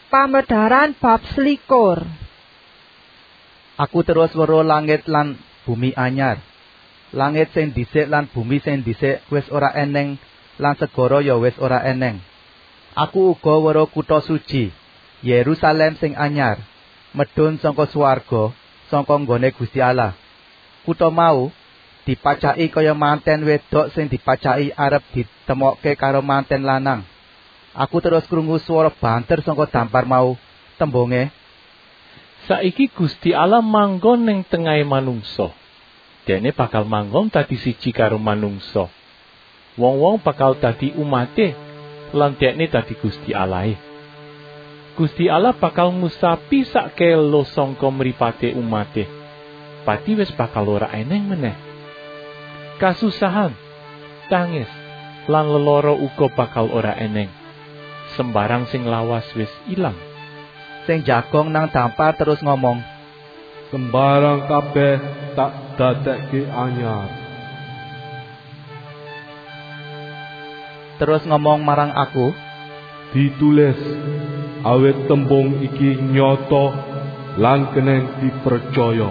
Pamedaran bab 21. Aku terus weruh langit lan bumi anyar. Langit sing dhisik lan bumi sing dhisik wis ora eneng lan segara ya wis ora eneng. Aku uga weruh kutha suci, Yerusalem sing anyar, medhun saka swarga, saka nggone Gusti Allah. Kutha mau dipacaki kaya manten wedok sing dipacaki arep ditemokke karo manten lanang. Aku terus krungu swara banter saka dampar mau, tembunge, saiki Gusti Allah manggon ning tengahe manungsa. Dene bakal manggon dadi siji karo manungsa. Wong-wong bakal dadi umate lan dekne dadi Gusti Allahe. Gusti Allah bakal ngusapi sak kelo sangka mripate umate. Pati wis bakal ora eneng meneh. Kasusahan, tangis, lan leloro uga bakal ora eneng. Sembarang sing lawas wis ilang. Sing jagong nang dampar terus ngomong, sembarang kabeh tak dadekke anyar. Terus ngomong marang aku, ditulis, awit tembung iki nyata lan keneng dipercaya.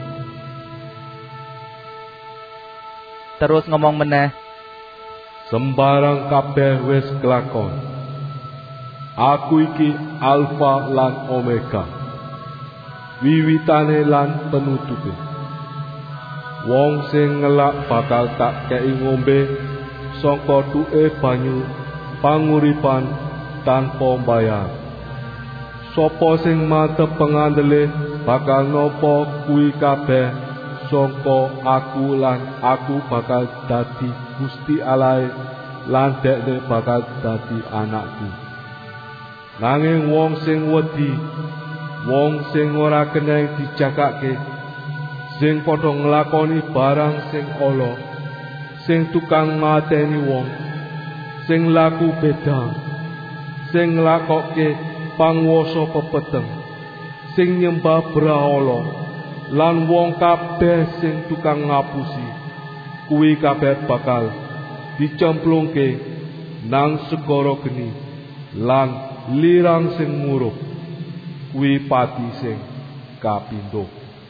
Terus ngomong meneh, sembarang kabeh wis kelakon. Aku iki Alfa lan Omega, wiwitane lan penutupe. Wong sing ngelak bakal tak kei ngombe saka duke banyu panguripan tanpa bayar. Sapa sing mantep pengandele bakal nopo kuwi kabeh saka aku lan aku bakal dadi Gusti Allah lan dekne bakal dadi anakku. Nanging wong sing wedi, wong sing ora keneng dijagake, sing padha nglakoni barang sing ala, sing tukang mateni wong, sing laku bedang, sing nglakokke panguwasa pepeteng, sing nyembah brahala, lan wong kabeh sing tukang ngapusi, kuwi kabeh bakal dicemplungke nang segara geni lan lirang sing murup, kuwi pati sing kapindho.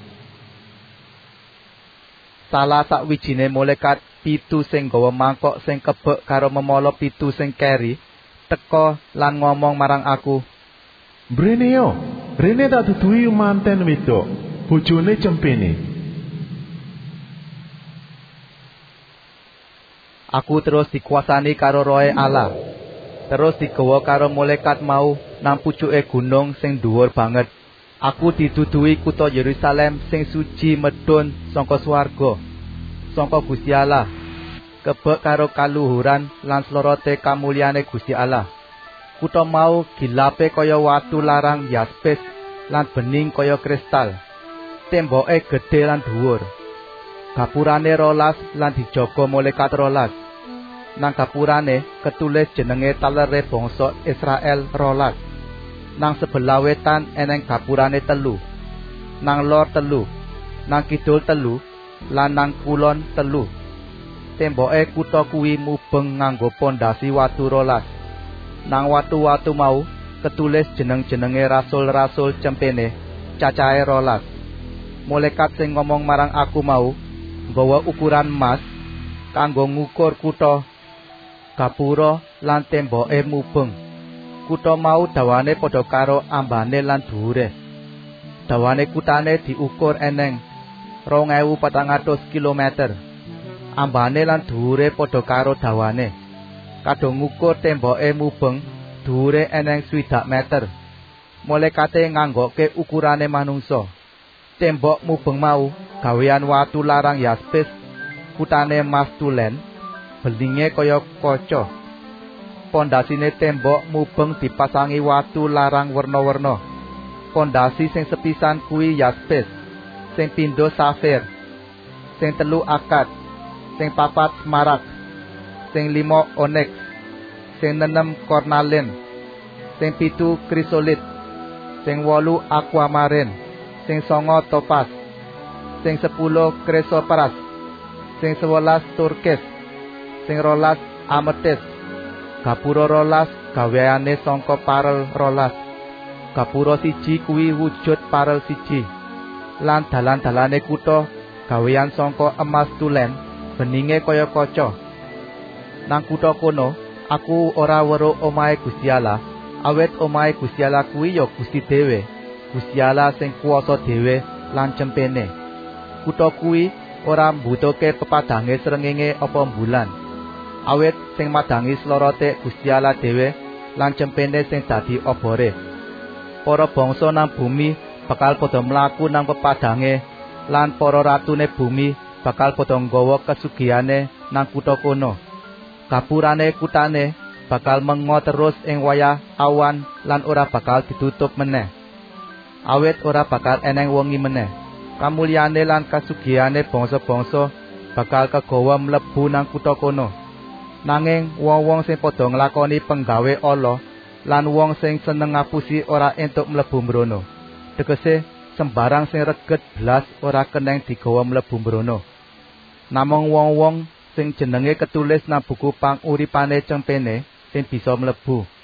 Salah sakwijine malaikat pitu sing gawa mangkok sing kebek karo memala pitu sing keri teka lan ngomong marang aku, mrene yo, rene tak duduhi manten wedok, bojone cempene. Aku terus dikuasani karo Rohe Allah. Terus digawa karo malaikat mau nang pucuke gunung sing dhuwur banget. Aku diduduhi kutha Yerusalem sing suci medhun saka swarga, saka Gusti Allah, kebek karo kaluhuran lan slorote kamulyane Gusti Allah. Kutha mau gilape kaya watu larang yaspis lan bening kaya kristal. Temboke gedhe lan dhuwur. Gapurane 12 lan dijaga malaikat 12. Nang gapurane ketulis jenenge talere bangsa Israel 12. Nang sebelah wetan eneng gapurane 3. Nang lor 3. Nang kidul 3 lan nang kulon 3. Temboke kutha kuwi mubeng nganggo pondasi watu 12. Nang watu-watu mau ketulis jeneng-jenenge rasul-rasul cempene cacahe 12. Malaikat sing ngomong marang aku mau nggawa ukuran emas kanggo ngukur kutha gapura lan temboke mubeng. Kutha mau dawane padha karo ambane lan dhuwure. Dawane kutane diukur eneng 2400 km. Ambane lan dhuwure padha karo dawane. Kadung ngukur temboke mubeng, dhuwure eneng 60 meter. Malaikate nganggokke ukurane manungsa. Tembok mubeng mau gawean watu larang yaspis, kutane emas tulen, belinge kaya kaca. Pondasine tembok mubeng dipasangi watu larang werna-werna. Pondasi sing sepisan kuwi yaspis, sing pindho safir, sing 3 akad, sing 4 smarak, sing 5 onyx, sing 6 kornalin, sing 7 krisolit, sing 8 aquamarin, sing 9 topas, sing 10 krisopras, sing 11 turkis, sing 12 ametis. Gapura 12 gaweane sangka parel 12. gapura siji kuwi wujud parel siji. Lan dalan-dalane kutha gawean sangka emas tulen, beninge kaya kaca. Nang kutha kono aku ora weruh omahe Gusti Allah, awet omahe Gusti Allah kuwi ya Gusti dhewe, Gusti Allah sing kuwasa dhewe lan cempene. Kutha kuwi ora mbutuhke pepadange srengenge apa bulan, awet sing madangi slorote Gusti Allah dhewe lan cempene sing dadi obore. Para bangsa nang bumi bakal padha mlaku nang pepadange lan para ratune bumi bakal padha nggawa kesugihane nang kutha kono. Gapurane kutane bakal mengo terus ing wayah awan lan ora bakal ditutup meneh. Awet ora bakal eneng wengi meneh. Kamulyane lan kasugihane bangsa-bangsa bakal kegawa mlebu nang kutha kono. Nanging wong-wong sing padha nglakoni penggawe ala lan wong sing seneng ngapusi ora entuk mlebu mrono. Tegese sembarang sing reget blas ora keneng digawa mlebu mrono. Namung wong-wong sing jenenge ketulis nang buku panguripane cempene sing bisa mlebu.